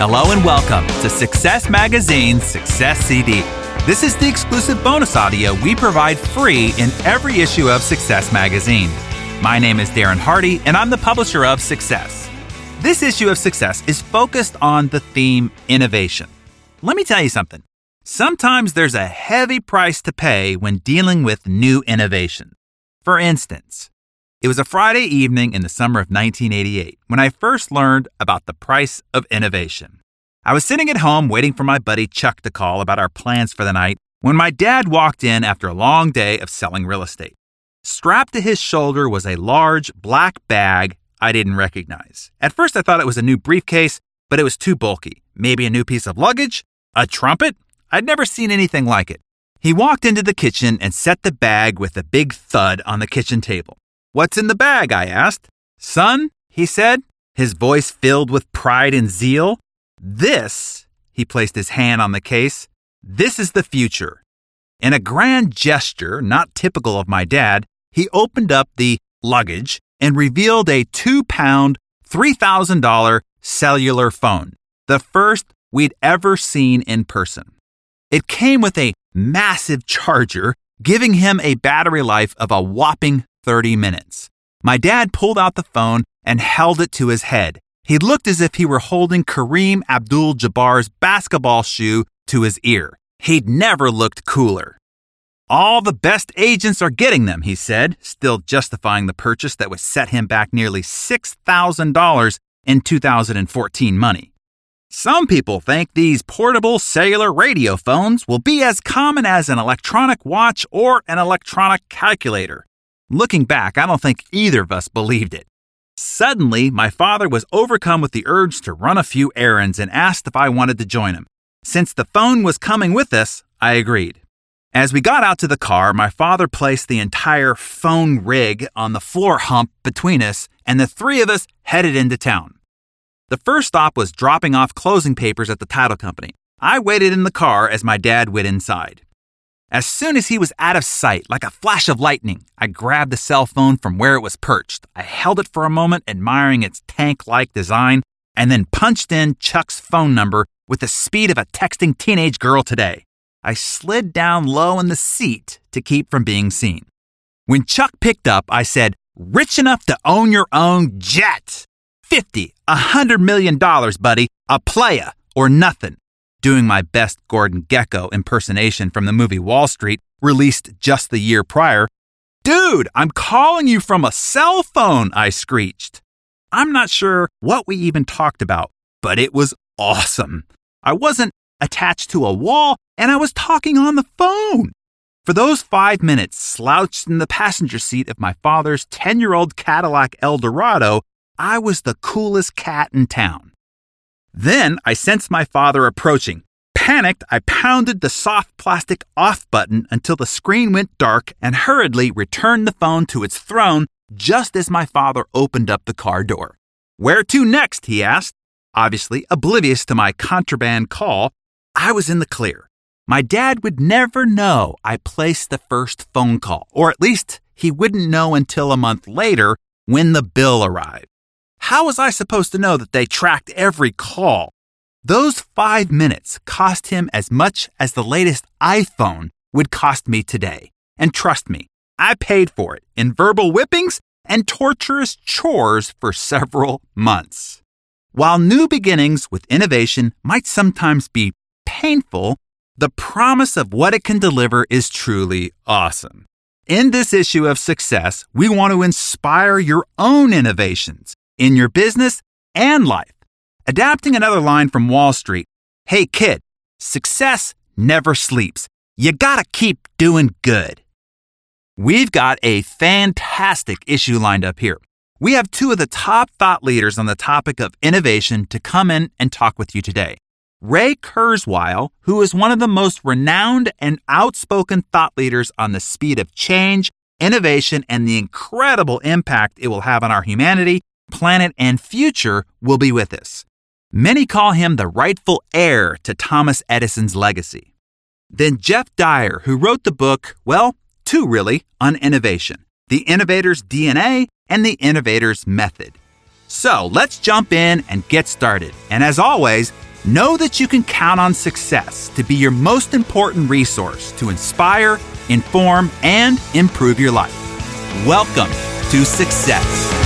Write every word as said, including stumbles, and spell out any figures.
Hello and welcome to Success Magazine's Success C D. This is the exclusive bonus audio we provide free in every issue of Success Magazine. My name is Darren Hardy, and I'm the publisher of Success. This issue of Success is focused on the theme innovation. Let me tell you something. Sometimes there's a heavy price to pay when dealing with new innovation. For instance, it was a Friday evening in the summer of nineteen eighty-eight when I first learned about the price of innovation. I was sitting at home waiting for my buddy Chuck to call about our plans for the night when my dad walked in after a long day of selling real estate. Strapped to his shoulder was a large black bag I didn't recognize. At first I thought it was a new briefcase, but it was too bulky. Maybe a new piece of luggage? A trumpet? I'd never seen anything like it. He walked into the kitchen and set the bag with a big thud on the kitchen table. "What's in the bag?" I asked. "Son," he said, his voice filled with pride and zeal. "This," he placed his hand on the case, "this is the future." In a grand gesture not typical of my dad, he opened up the luggage and revealed a two-pound, three thousand dollars cellular phone, the first we'd ever seen in person. It came with a massive charger, giving him a battery life of a whopping thirty minutes. My dad pulled out the phone and held it to his head. He looked as if he were holding Kareem Abdul-Jabbar's basketball shoe to his ear. He'd never looked cooler. "All the best agents are getting them," he said, still justifying the purchase that would set him back nearly six thousand dollars in two thousand fourteen money. "Some people think these portable cellular radio phones will be as common as an electronic watch or an electronic calculator." Looking back, I don't think either of us believed it. Suddenly, my father was overcome with the urge to run a few errands and asked if I wanted to join him. Since the phone was coming with us, I agreed. As we got out to the car, my father placed the entire phone rig on the floor hump between us, and the three of us headed into town. The first stop was dropping off closing papers at the title company. I waited in the car as my dad went inside. As soon as he was out of sight, like a flash of lightning, I grabbed the cell phone from where it was perched. I held it for a moment, admiring its tank-like design, and then punched in Chuck's phone number with the speed of a texting teenage girl today. I slid down low in the seat to keep from being seen. When Chuck picked up, I said, "Rich enough to own your own jet. Fifty, a hundred million dollars, buddy. A playa or nothing." Doing my best Gordon Gekko impersonation from the movie Wall Street, released just the year prior. "Dude, I'm calling you from a cell phone," I screeched. I'm not sure what we even talked about, but it was awesome. I wasn't attached to a wall, and I was talking on the phone. For those five minutes, slouched in the passenger seat of my father's ten-year-old Cadillac Eldorado, I was the coolest cat in town. Then I sensed my father approaching. Panicked, I pounded the soft plastic off button until the screen went dark and hurriedly returned the phone to its throne just as my father opened up the car door. "Where to next?" he asked. Obviously oblivious to my contraband call, I was in the clear. My dad would never know I placed the first phone call, or at least he wouldn't know until a month later when the bill arrived. How was I supposed to know that they tracked every call? Those five minutes cost him as much as the latest iPhone would cost me today. And trust me, I paid for it in verbal whippings and torturous chores for several months. While new beginnings with innovation might sometimes be painful, the promise of what it can deliver is truly awesome. In this issue of Success, we want to inspire your own innovations in your business and life. Adapting another line from Wall Street, "Hey kid, success never sleeps. You gotta keep doing good." We've got a fantastic issue lined up here. We have two of the top thought leaders on the topic of innovation to come in and talk with you today. Ray Kurzweil, who is one of the most renowned and outspoken thought leaders on the speed of change, innovation, and the incredible impact it will have on our humanity, planet, and future, will be with us. Many call him the rightful heir to Thomas Edison's legacy. Then Jeff Dyer, who wrote the book, well, two really, on innovation, The Innovator's D N A and The Innovator's Method. So let's jump in and get started. And as always, Know that you can count on Success to be your most important resource to inspire, inform, and improve your life. Welcome to Success.